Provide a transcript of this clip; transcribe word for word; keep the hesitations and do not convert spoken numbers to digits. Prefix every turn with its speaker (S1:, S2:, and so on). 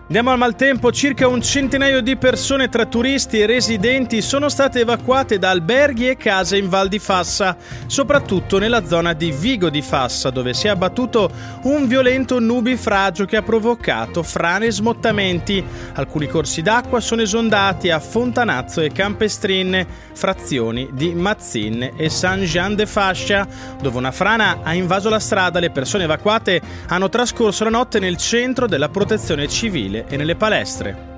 S1: Andiamo al maltempo. Circa un centinaio di persone tra turisti e residenti sono state evacuate da alberghi e case in Val di Fassa, soprattutto nella zona di Vigo di Fassa, dove si è abbattuto un violento nubifragio che ha provocato frane e smottamenti. Alcuni corsi d'acqua sono esondati a Fontanazzo e Campestrin, frazioni di Mazzin e Saint-Jean-de-Fascia, dove una frana ha invaso la strada. Le persone evacuate hanno trascorso la notte nel centro della protezione civile e nelle palestre.